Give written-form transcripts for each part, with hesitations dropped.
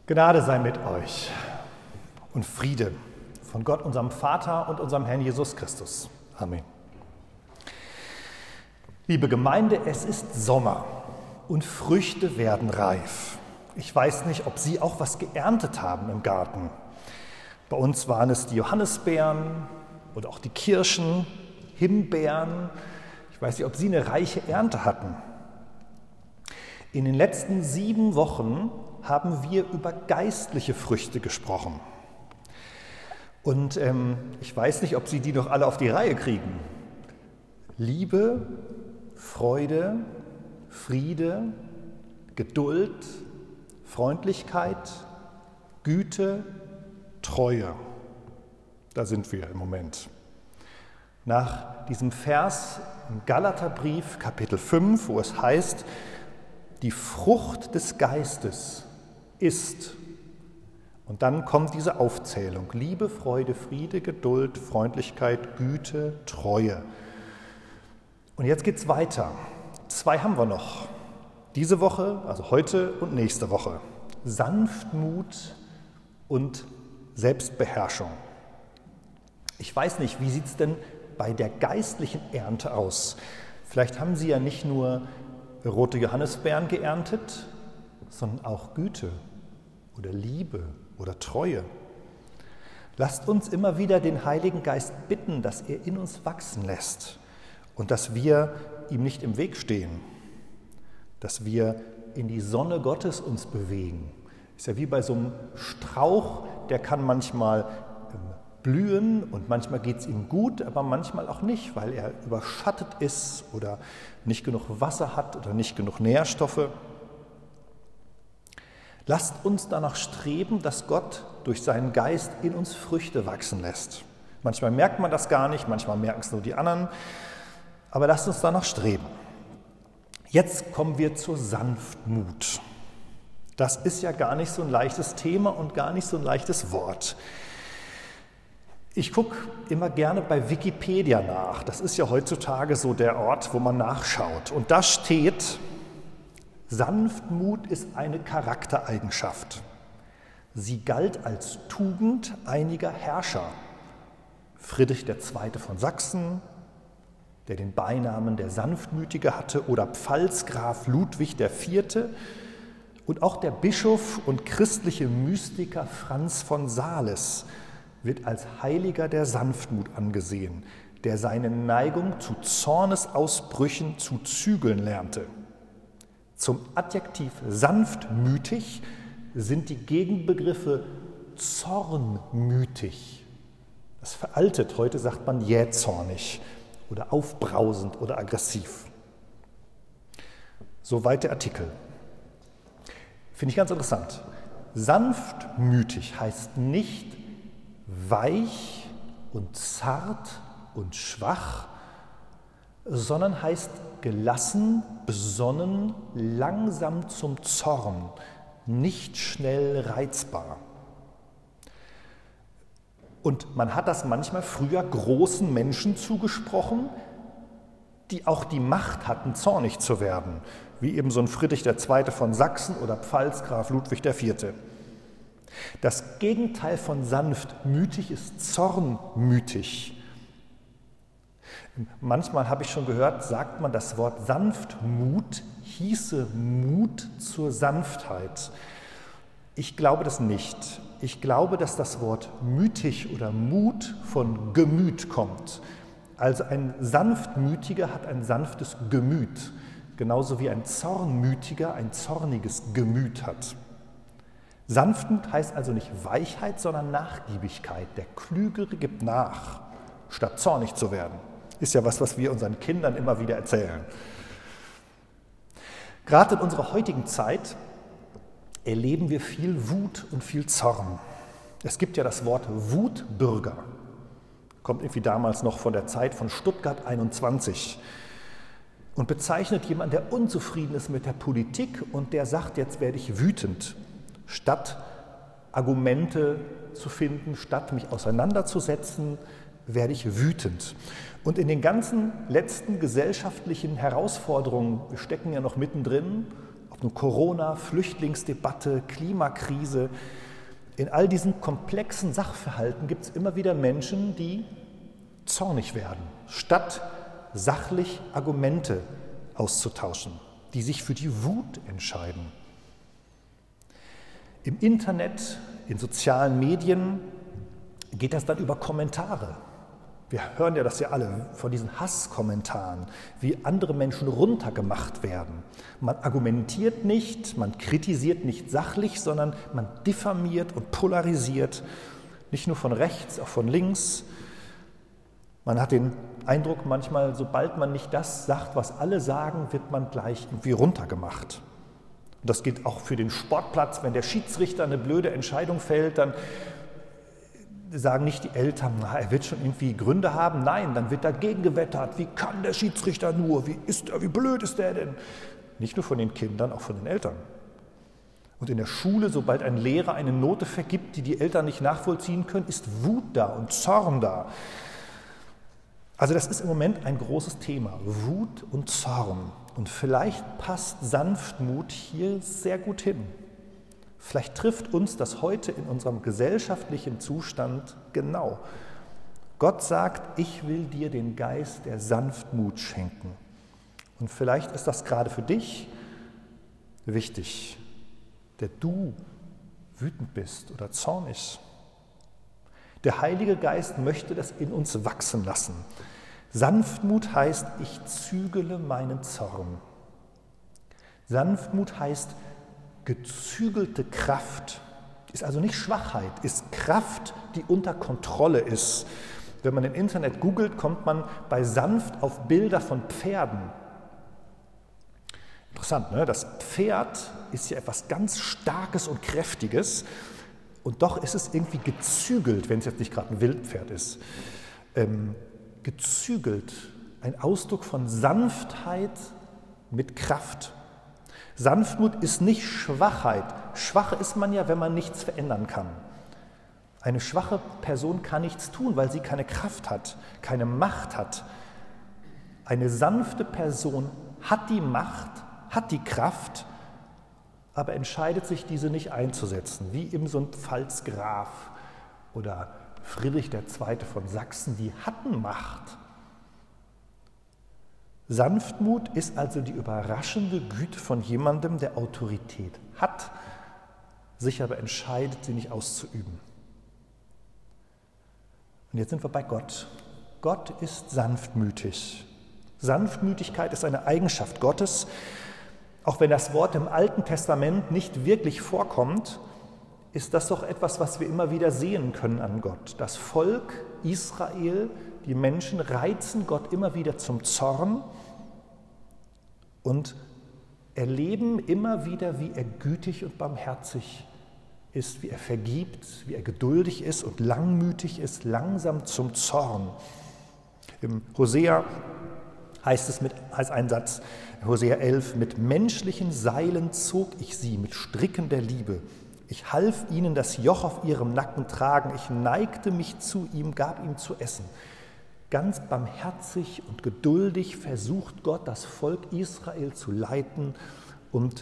Gnade sei mit euch und Friede von Gott, unserem Vater und unserem Herrn Jesus Christus. Amen. Liebe Gemeinde, es ist Sommer und Früchte werden reif. Ich weiß nicht, ob Sie auch was geerntet haben im Garten. Bei uns waren es die Johannisbeeren oder auch die Kirschen, Himbeeren. Ich weiß nicht, ob Sie eine reiche Ernte hatten. In den letzten 7 Wochen haben wir über geistliche Früchte gesprochen. Und ich weiß nicht, ob Sie die noch alle auf die Reihe kriegen. Liebe, Freude, Friede, Geduld, Freundlichkeit, Güte, Treue. Da sind wir im Moment. Nach diesem Vers im Galaterbrief, Kapitel 5, wo es heißt, die Frucht des Geistes ist. Und dann kommt diese Aufzählung. Liebe, Freude, Friede, Geduld, Freundlichkeit, Güte, Treue. Und jetzt geht's weiter. 2 haben wir noch. Diese Woche, also heute und nächste Woche. Sanftmut und Selbstbeherrschung. Ich weiß nicht, wie sieht es denn bei der geistlichen Ernte aus? Vielleicht haben Sie ja nicht nur rote Johannisbeeren geerntet, sondern auch Güte oder Liebe oder Treue. Lasst uns immer wieder den Heiligen Geist bitten, dass er in uns wachsen lässt und dass wir ihm nicht im Weg stehen, dass wir in die Sonne Gottes uns bewegen. Ist ja wie bei so einem Strauch, der kann manchmal blühen und manchmal geht es ihm gut, aber manchmal auch nicht, weil er überschattet ist oder nicht genug Wasser hat oder nicht genug Nährstoffe. Lasst uns danach streben, dass Gott durch seinen Geist in uns Früchte wachsen lässt. Manchmal merkt man das gar nicht, manchmal merken es nur die anderen, aber lasst uns danach streben. Jetzt kommen wir zur Sanftmut. Das ist ja gar nicht so ein leichtes Thema und gar nicht so ein leichtes Wort. Ich gucke immer gerne bei Wikipedia nach. Das ist ja heutzutage so der Ort, wo man nachschaut. Und da steht, Sanftmut ist eine Charaktereigenschaft. Sie galt als Tugend einiger Herrscher. Friedrich II. Von Sachsen, der den Beinamen der Sanftmütige hatte, oder Pfalzgraf Ludwig IV. Und auch der Bischof und christliche Mystiker Franz von Sales wird als Heiliger der Sanftmut angesehen, der seine Neigung zu Zornesausbrüchen zu zügeln lernte. Zum Adjektiv sanftmütig sind die Gegenbegriffe zornmütig. Das ist veraltet, heute sagt man jähzornig oder aufbrausend oder aggressiv. Soweit der Artikel. Finde ich ganz interessant. Sanftmütig heißt nicht weich und zart und schwach, sondern heißt gelassen, besonnen, langsam zum Zorn, nicht schnell reizbar. Und man hat das manchmal früher großen Menschen zugesprochen, die auch die Macht hatten, zornig zu werden, wie eben so ein Friedrich II. Von Sachsen oder Pfalzgraf Ludwig IV. Das Gegenteil von sanftmütig ist zornmütig. Manchmal habe ich schon gehört, sagt man, das Wort Sanftmut hieße Mut zur Sanftheit. Ich glaube das nicht. Ich glaube, dass das Wort mütig oder Mut von Gemüt kommt. Also ein Sanftmütiger hat ein sanftes Gemüt, genauso wie ein Zornmütiger ein zorniges Gemüt hat. Sanftmut heißt also nicht Weichheit, sondern Nachgiebigkeit. Der Klügere gibt nach, statt zornig zu werden. Ist ja was wir unseren Kindern immer wieder erzählen. Gerade in unserer heutigen Zeit erleben wir viel Wut und viel Zorn. Es gibt ja das Wort Wutbürger. Kommt irgendwie damals noch von der Zeit von Stuttgart 21 und bezeichnet jemanden, der unzufrieden ist mit der Politik und der sagt, jetzt werde ich wütend. Statt Argumente zu finden, statt mich auseinanderzusetzen, werde ich wütend. Und in den ganzen letzten gesellschaftlichen Herausforderungen, wir stecken ja noch mittendrin, ob nun Corona, Flüchtlingsdebatte, Klimakrise. In all diesen komplexen Sachverhalten gibt es immer wieder Menschen, die zornig werden, statt sachlich Argumente auszutauschen, die sich für die Wut entscheiden. Im Internet, in sozialen Medien geht das dann über Kommentare. Wir hören ja das ja alle von diesen Hasskommentaren, wie andere Menschen runtergemacht werden. Man argumentiert nicht, man kritisiert nicht sachlich, sondern man diffamiert und polarisiert, nicht nur von rechts, auch von links. Man hat den Eindruck manchmal, sobald man nicht das sagt, was alle sagen, wird man gleich irgendwie runtergemacht. Und das gilt auch für den Sportplatz. Wenn der Schiedsrichter eine blöde Entscheidung fällt, dann sagen nicht die Eltern, er wird schon irgendwie Gründe haben. Nein, dann wird dagegen gewettert. Wie kann der Schiedsrichter nur? Wie blöd ist der denn? Nicht nur von den Kindern, auch von den Eltern. Und in der Schule, sobald ein Lehrer eine Note vergibt, die die Eltern nicht nachvollziehen können, ist Wut da und Zorn da. Also das ist im Moment ein großes Thema, Wut und Zorn. Und vielleicht passt Sanftmut hier sehr gut hin. Vielleicht trifft uns das heute in unserem gesellschaftlichen Zustand genau. Gott sagt, ich will dir den Geist der Sanftmut schenken. Und vielleicht ist das gerade für dich wichtig, der du wütend bist oder zornig. Der Heilige Geist möchte das in uns wachsen lassen. Sanftmut heißt, ich zügele meinen Zorn. Sanftmut heißt, gezügelte Kraft, ist also nicht Schwachheit, ist Kraft, die unter Kontrolle ist. Wenn man im Internet googelt, kommt man bei sanft auf Bilder von Pferden. Interessant, ne? Das Pferd ist ja etwas ganz Starkes und Kräftiges und doch ist es irgendwie gezügelt, wenn es jetzt nicht gerade ein Wildpferd ist. Gezügelt, ein Ausdruck von Sanftheit mit Kraft. Sanftmut ist nicht Schwachheit. Schwach ist man ja, wenn man nichts verändern kann. Eine schwache Person kann nichts tun, weil sie keine Kraft hat, keine Macht hat. Eine sanfte Person hat die Macht, hat die Kraft, aber entscheidet sich, diese nicht einzusetzen. Wie eben so ein Pfalzgraf oder Friedrich II. Von Sachsen, die hatten Macht. Sanftmut ist also die überraschende Güte von jemandem, der Autorität hat, sich aber entscheidet, sie nicht auszuüben. Und jetzt sind wir bei Gott. Gott ist sanftmütig. Sanftmütigkeit ist eine Eigenschaft Gottes. Auch wenn das Wort im Alten Testament nicht wirklich vorkommt, ist das doch etwas, was wir immer wieder sehen können an Gott. Das Volk Israel, die Menschen reizen Gott immer wieder zum Zorn und erleben immer wieder, wie er gütig und barmherzig ist, wie er vergibt, wie er geduldig ist und langmütig ist, langsam zum Zorn. Im Hosea heißt ein Satz, Hosea 11, mit menschlichen Seilen zog ich sie, mit Stricken der Liebe. Ich half ihnen das Joch auf ihrem Nacken tragen, ich neigte mich zu ihm, gab ihm zu essen. Ganz barmherzig und geduldig versucht Gott, das Volk Israel zu leiten und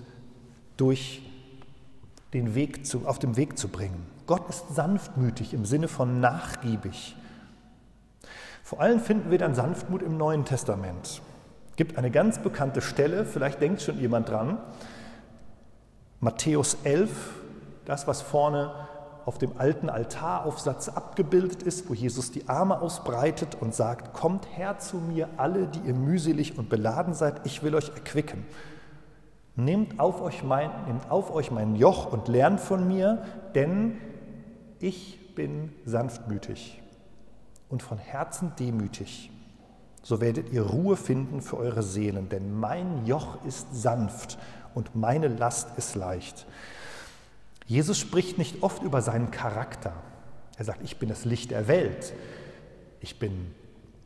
auf den Weg zu bringen. Gott ist sanftmütig im Sinne von nachgiebig. Vor allem finden wir dann Sanftmut im Neuen Testament. Es gibt eine ganz bekannte Stelle, vielleicht denkt schon jemand dran, Matthäus 11, das, was vorne auf dem alten Altaraufsatz abgebildet ist, wo Jesus die Arme ausbreitet und sagt, kommt her zu mir, alle, die ihr mühselig und beladen seid, ich will euch erquicken. Nehmt auf euch mein Joch und lernt von mir, denn ich bin sanftmütig und von Herzen demütig. So werdet ihr Ruhe finden für eure Seelen, denn mein Joch ist sanft und meine Last ist leicht. Jesus spricht nicht oft über seinen Charakter. Er sagt, ich bin das Licht der Welt. Ich bin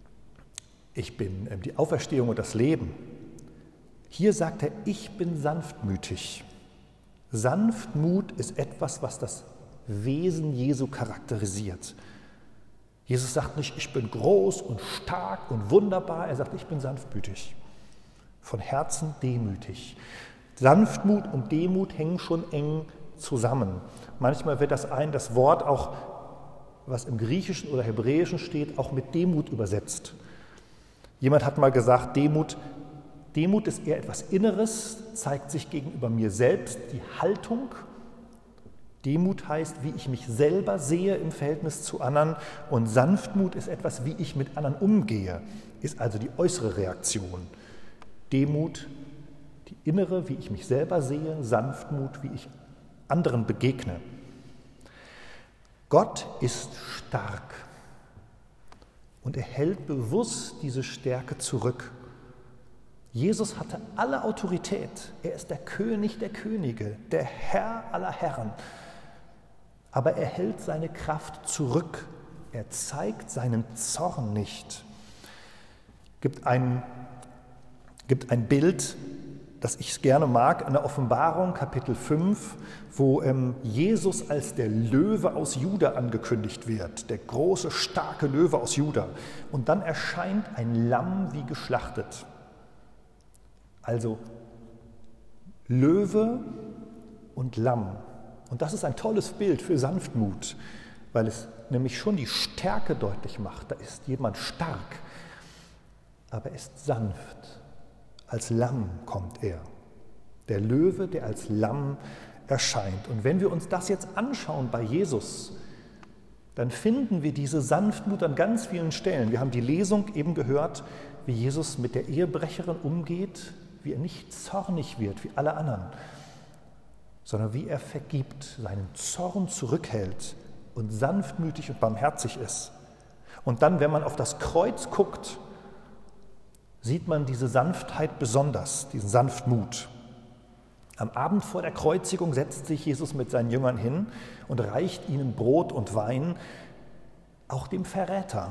die Auferstehung und das Leben. Hier sagt er, ich bin sanftmütig. Sanftmut ist etwas, was das Wesen Jesu charakterisiert. Jesus sagt nicht, ich bin groß und stark und wunderbar. Er sagt, ich bin sanftmütig, von Herzen demütig. Sanftmut und Demut hängen schon eng zusammen. Manchmal wird das Wort auch, was im Griechischen oder Hebräischen steht, auch mit Demut übersetzt. Jemand hat mal gesagt, Demut ist eher etwas Inneres, zeigt sich gegenüber mir selbst, die Haltung. Demut heißt, wie ich mich selber sehe im Verhältnis zu anderen, und Sanftmut ist etwas, wie ich mit anderen umgehe, ist also die äußere Reaktion. Demut, die innere, wie ich mich selber sehe, Sanftmut, wie ich anderen begegne. Gott ist stark und er hält bewusst diese Stärke zurück. Jesus hatte alle Autorität. Er ist der König der Könige, der Herr aller Herren. Aber er hält seine Kraft zurück. Er zeigt seinen Zorn nicht. Gibt ein Bild, das ich gerne mag, in der Offenbarung, Kapitel 5, wo Jesus als der Löwe aus Juda angekündigt wird, der große, starke Löwe aus Juda. Und dann erscheint ein Lamm wie geschlachtet. Also Löwe und Lamm. Und das ist ein tolles Bild für Sanftmut, weil es nämlich schon die Stärke deutlich macht. Da ist jemand stark, aber er ist sanft. Als Lamm kommt er. Der Löwe, der als Lamm erscheint. Und wenn wir uns das jetzt anschauen bei Jesus, dann finden wir diese Sanftmut an ganz vielen Stellen. Wir haben die Lesung eben gehört, wie Jesus mit der Ehebrecherin umgeht, wie er nicht zornig wird wie alle anderen, sondern wie er vergibt, seinen Zorn zurückhält und sanftmütig und barmherzig ist. Und dann, wenn man auf das Kreuz guckt, sieht man diese Sanftheit besonders, diesen Sanftmut. Am Abend vor der Kreuzigung setzt sich Jesus mit seinen Jüngern hin und reicht ihnen Brot und Wein, auch dem Verräter.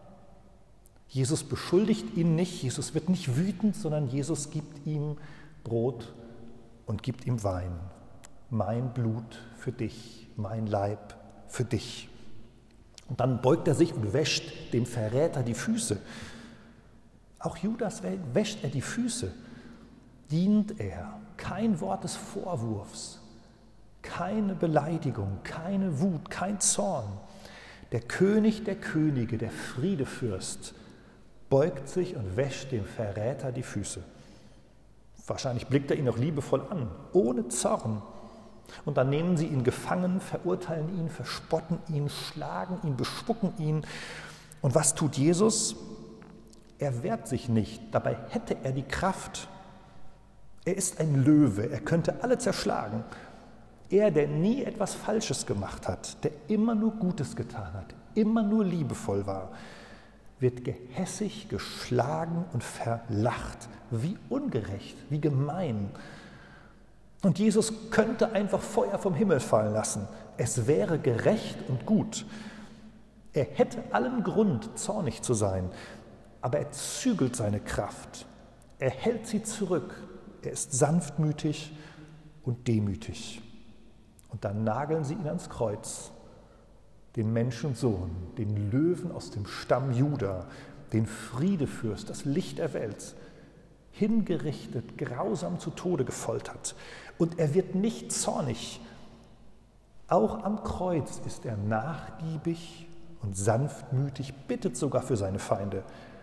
Jesus beschuldigt ihn nicht, Jesus wird nicht wütend, sondern Jesus gibt ihm Brot und gibt ihm Wein. Mein Blut für dich, mein Leib für dich. Und dann beugt er sich und wäscht dem Verräter die Füße. Auch Judas wäscht er die Füße, dient er, kein Wort des Vorwurfs, keine Beleidigung, keine Wut, kein Zorn. Der König der Könige, der Friedefürst, beugt sich und wäscht dem Verräter die Füße. Wahrscheinlich blickt er ihn auch liebevoll an, ohne Zorn. Und dann nehmen sie ihn gefangen, verurteilen ihn, verspotten ihn, schlagen ihn, bespucken ihn. Und was tut Jesus? Er wehrt sich nicht, dabei hätte er die Kraft. Er ist ein Löwe, er könnte alle zerschlagen. Er, der nie etwas Falsches gemacht hat, der immer nur Gutes getan hat, immer nur liebevoll war, wird gehässig, geschlagen und verlacht. Wie ungerecht, wie gemein. Und Jesus könnte einfach Feuer vom Himmel fallen lassen. Es wäre gerecht und gut. Er hätte allen Grund, zornig zu sein, aber er zügelt seine Kraft. Er hält sie zurück. Er ist sanftmütig und demütig. Und dann nageln sie ihn ans Kreuz. Den Menschensohn, den Löwen aus dem Stamm Juda, den Friedefürst, das Licht der Welt, hingerichtet, grausam zu Tode gefoltert. Und er wird nicht zornig. Auch am Kreuz ist er nachgiebig und sanftmütig, bittet sogar für seine Feinde,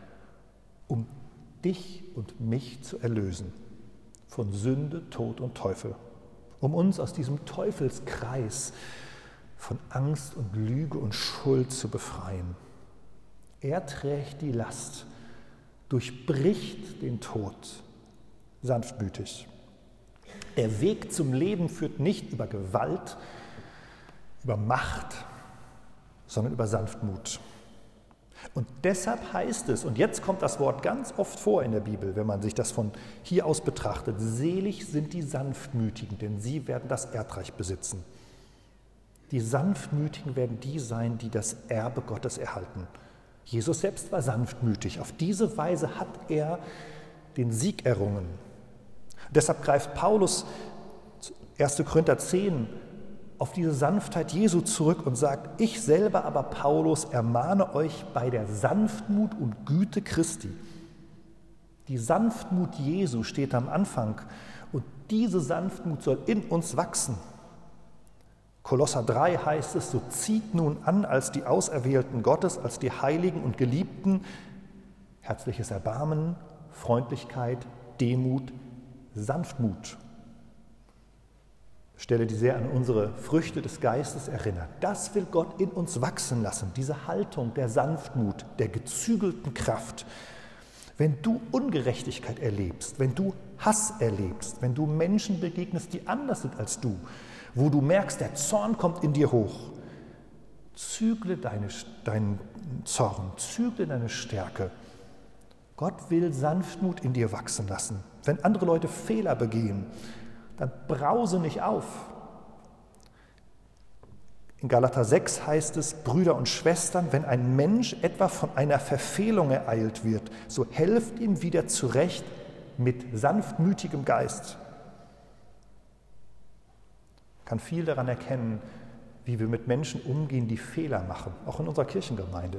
um dich und mich zu erlösen von Sünde, Tod und Teufel, um uns aus diesem Teufelskreis von Angst und Lüge und Schuld zu befreien. Er trägt die Last, durchbricht den Tod, sanftmütig. Der Weg zum Leben führt nicht über Gewalt, über Macht, sondern über Sanftmut. Und deshalb heißt es, und jetzt kommt das Wort ganz oft vor in der Bibel, wenn man sich das von hier aus betrachtet, selig sind die Sanftmütigen, denn sie werden das Erdreich besitzen. Die Sanftmütigen werden die sein, die das Erbe Gottes erhalten. Jesus selbst war sanftmütig. Auf diese Weise hat er den Sieg errungen. Deshalb greift Paulus 1. Korinther 10 auf diese Sanftheit Jesu zurück und sagt, ich selber aber, Paulus, ermahne euch bei der Sanftmut und Güte Christi. Die Sanftmut Jesu steht am Anfang und diese Sanftmut soll in uns wachsen. Kolosser 3 heißt es, so zieht nun an als die Auserwählten Gottes, als die Heiligen und Geliebten, herzliches Erbarmen, Freundlichkeit, Demut, Sanftmut. Stelle, die sehr an unsere Früchte des Geistes erinnert. Das will Gott in uns wachsen lassen, diese Haltung der Sanftmut, der gezügelten Kraft. Wenn du Ungerechtigkeit erlebst, wenn du Hass erlebst, wenn du Menschen begegnest, die anders sind als du, wo du merkst, der Zorn kommt in dir hoch, zügle deinen Zorn, zügle deine Stärke. Gott will Sanftmut in dir wachsen lassen. Wenn andere Leute Fehler begehen, dann brause nicht auf. In Galater 6 heißt es, Brüder und Schwestern, wenn ein Mensch etwa von einer Verfehlung ereilt wird, so helft ihm wieder zurecht mit sanftmütigem Geist. Man kann viel daran erkennen, wie wir mit Menschen umgehen, die Fehler machen, auch in unserer Kirchengemeinde.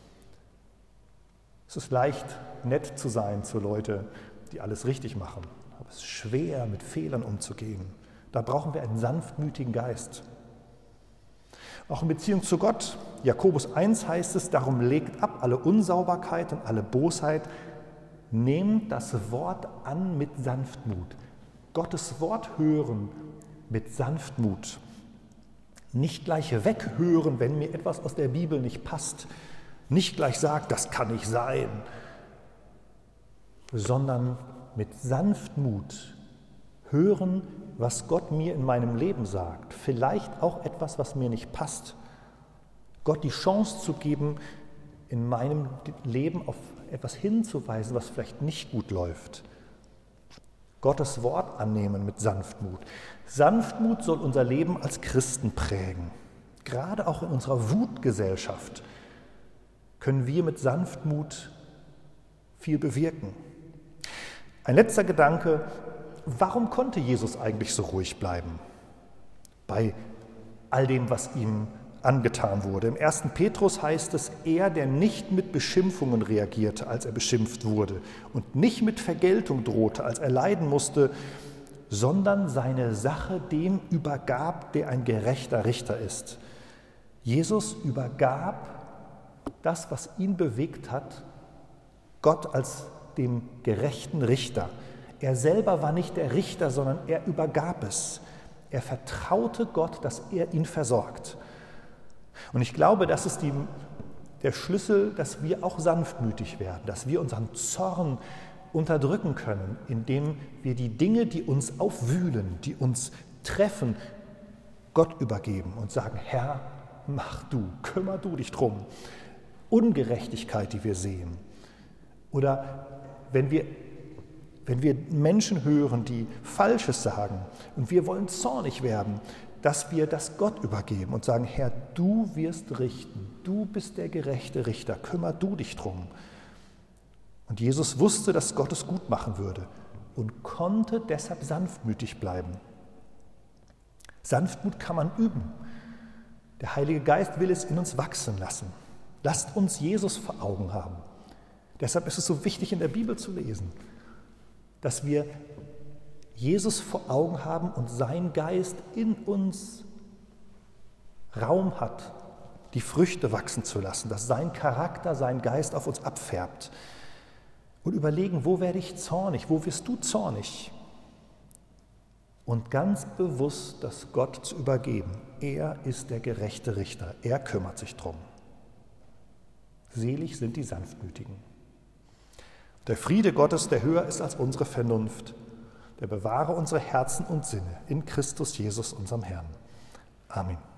Es ist leicht, nett zu sein zu Leuten, die alles richtig machen. Aber es ist schwer, mit Fehlern umzugehen. Da brauchen wir einen sanftmütigen Geist. Auch in Beziehung zu Gott, Jakobus 1 heißt es, darum legt ab alle Unsauberkeit und alle Bosheit, nehmt das Wort an mit Sanftmut. Gottes Wort hören mit Sanftmut. Nicht gleich weghören, wenn mir etwas aus der Bibel nicht passt. Nicht gleich sagen, das kann nicht sein, sondern mit Sanftmut hören, was Gott mir in meinem Leben sagt. Vielleicht auch etwas, was mir nicht passt. Gott die Chance zu geben, in meinem Leben auf etwas hinzuweisen, was vielleicht nicht gut läuft. Gottes Wort annehmen mit Sanftmut. Sanftmut soll unser Leben als Christen prägen. Gerade auch in unserer Wutgesellschaft können wir mit Sanftmut viel bewirken. Ein letzter Gedanke: Warum konnte Jesus eigentlich so ruhig bleiben bei all dem, was ihm angetan wurde? Im 1. Petrus heißt es, er, der nicht mit Beschimpfungen reagierte, als er beschimpft wurde, und nicht mit Vergeltung drohte, als er leiden musste, sondern seine Sache dem übergab, der ein gerechter Richter ist. Jesus übergab das, was ihn bewegt hat, Gott als dem gerechten Richter. Er selber war nicht der Richter, sondern er übergab es. Er vertraute Gott, dass er ihn versorgt. Und ich glaube, das ist der Schlüssel, dass wir auch sanftmütig werden, dass wir unseren Zorn unterdrücken können, indem wir die Dinge, die uns aufwühlen, die uns treffen, Gott übergeben und sagen, Herr, mach du, kümmer du dich drum. Ungerechtigkeit, die wir sehen. Oder wenn wir Menschen hören, die Falsches sagen und wir wollen zornig werden, dass wir das Gott übergeben und sagen, Herr, du wirst richten, du bist der gerechte Richter, kümmer du dich drum. Und Jesus wusste, dass Gott es gut machen würde und konnte deshalb sanftmütig bleiben. Sanftmut kann man üben. Der Heilige Geist will es in uns wachsen lassen. Lasst uns Jesus vor Augen haben. Deshalb ist es so wichtig, in der Bibel zu lesen, dass wir Jesus vor Augen haben und sein Geist in uns Raum hat, die Früchte wachsen zu lassen, dass sein Charakter, sein Geist auf uns abfärbt. Und überlegen, wo werde ich zornig, wo wirst du zornig? Und ganz bewusst das Gott zu übergeben. Er ist der gerechte Richter, er kümmert sich drum. Selig sind die Sanftmütigen. Der Friede Gottes, der höher ist als unsere Vernunft, der bewahre unsere Herzen und Sinne in Christus Jesus, unserem Herrn. Amen.